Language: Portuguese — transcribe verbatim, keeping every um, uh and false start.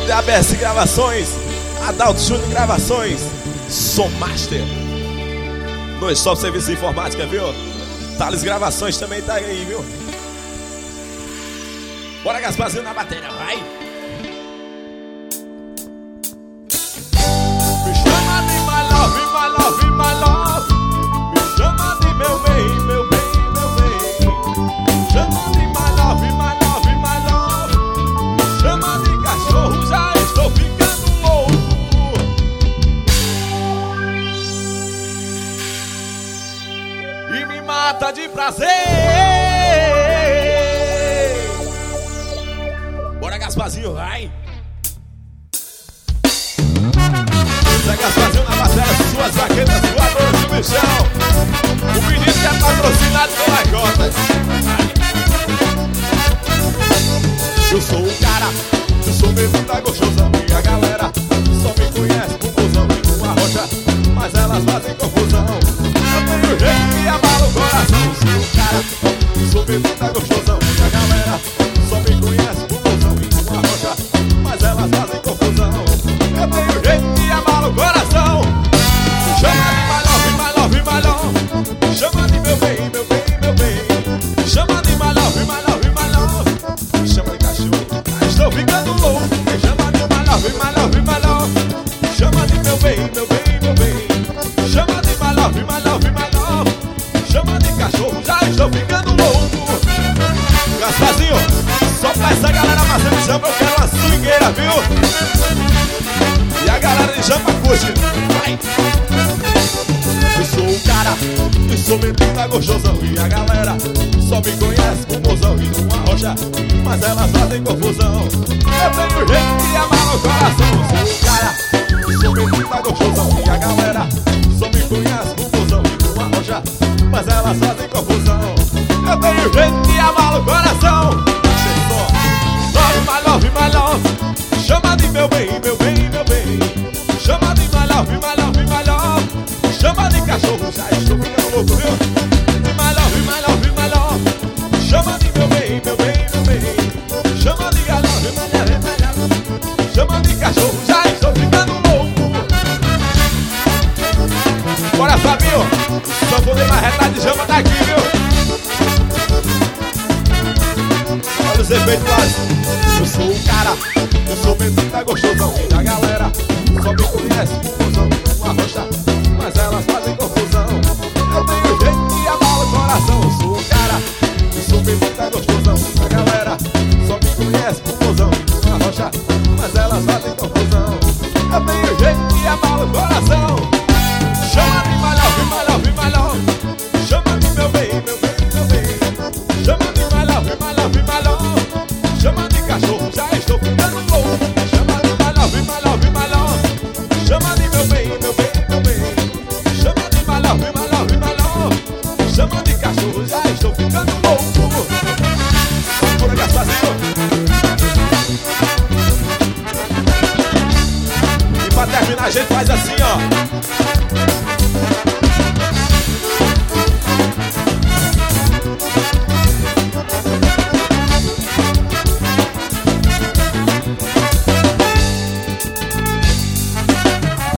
D A B S Gravações, Adalto Júnior Gravações, Som Master, dois top serviços de informática, viu? Thales Gravações também tá aí, viu? Bora, Gasparzinho na bateria, vai! Me chama de my love, my love, my love. Me chama de meu bem, meu bem, meu bem. Me chama de my love, my love, my love. Me chama de cachorro, já estou ficando louco. E me mata de prazer. Bora, Gasparzinho, vai! Zé Gasparzinho na bateria, suas jaquetas voadoras no bichão. O menino que é patrocinado pelas gotas. Eu sou o cara, eu sou mesmo da gostosão. E a galera só me conhece por mozão e numa rocha, mas elas fazem confusão. Eu tenho jeito que abala o coração. Eu sou o cara, eu sou mesmo da gostosão. E a galera só me conhece por mozão e numa rocha, mas elas fazem confusão. Eu tenho jeito que abala o coração. Me chama de my love, my love, my love. Me chama de meu bem, meu bem, meu bem. Me chama de my love, my love, my love. Me chama de cachorro, ah, estou ficando louco. Me chama de my love, my love, my love. Me chama de meu bem, meu bem, meu bem. Me chama de my love, my love, my love. Me chama de cachorro, já estou ficando louco. Gasparzinho, só pra essa galera fazendo jampa, eu quero uma swingueira, viu? E a galera de jampa curte, vai! Eu sou o cara, eu sou menina gostosão. E a galera só me conhece por mozão e numa rocha, mas elas fazem confusão. Eu tenho jeito que amar o coração. Eu sou o cara, eu sou menina gostosão. E a galera só me conhece por mozão e numa rocha, mas elas fazem confusão. Eu tenho jeito que amar o coração. Love, my love, my love. Chama de meu bem, meu bem, meu bem. Chama de my love, my love, my love. Chama de cachorro, já estou ficando louco, viu? My love, my love, my love. Chama de meu bem, meu bem, meu bem. Chama de galove, my love, my love. Chama de cachorro, já estou ficando louco. Bora, Fabinho. Só vou ler mais retada de chama daqui, viu? Olha os efeitos básicos. Eu sou o cara, eu sou menino da gostosão. E a galera só me conhece por mozão e numa rocha, mas elas fazem confusão. Eu tenho jeito que abala o coração. Eu sou o cara, eu sou menino da gostosão. E a galera só me conhece por mozão e numa rocha, mas elas fazem confusão. Eu tenho jeito que abala o coração. Chama de my love, my love, my love. Chama de meu bem, meu bem, meu bem. Chama de my love, my love, my love. Chama de cachorro, já estou ficando louco. Chama de my love, my love, my love. Chama de meu bem, meu bem, meu bem. Chama de my love, my love, my love. Chama de cachorro, já estou ficando louco. Bora, Gasparzinho. E pra terminar a gente faz assim,